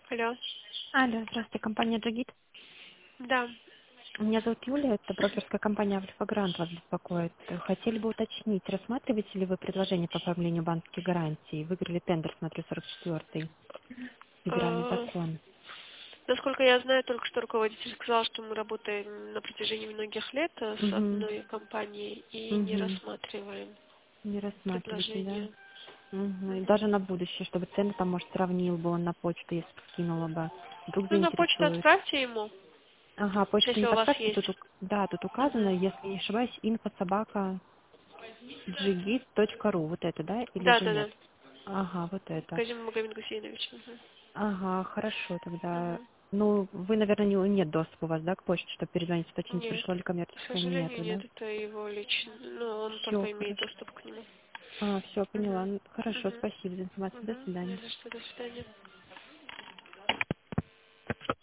Алло. Алло, здравствуйте, компания Джигит. Да. Меня зовут Юлия, это брокерская компания Альфа Грант вас беспокоит. Хотели бы уточнить, рассматриваете ли вы предложение по оформлению банковских гарантий? Выиграли тендер, смотрю, 44-й, федеральный Э, закон. Насколько я знаю, только что руководитель сказал, что мы работаем на протяжении многих лет с Угу, одной компанией и не угу. рассматриваем Не рассматриваете, да? предложение. Угу. И Мгм. даже на будущее, чтобы цены там, может, сравнил бы он на почту, если бы скинула бы. Вдруг Ну, на почту заинтересует. отправьте ему, Ага, почту если не у вас подскажете, есть. да, тут указано, Мгм. если не ошибаюсь, info@jigit.ru, вот это, да, или Да, же да, нет? да. Ага, вот это. Казим Магомед Гусейнович. Мгм. Ага, хорошо тогда. Мгм. Ну, вы, наверное, нет доступа у вас, да, к почте, чтобы перезвонить, уточнить, Нет. пришло ли К коммерческое, сожалению, нету, нет, да? это его лично. Ну, он Все, только имеет хорошо. доступ к нему. Все, поняла. Мгм. Ну, хорошо, Мгм. спасибо за информацию. До Мгм. Не свидания. за что, до свидания.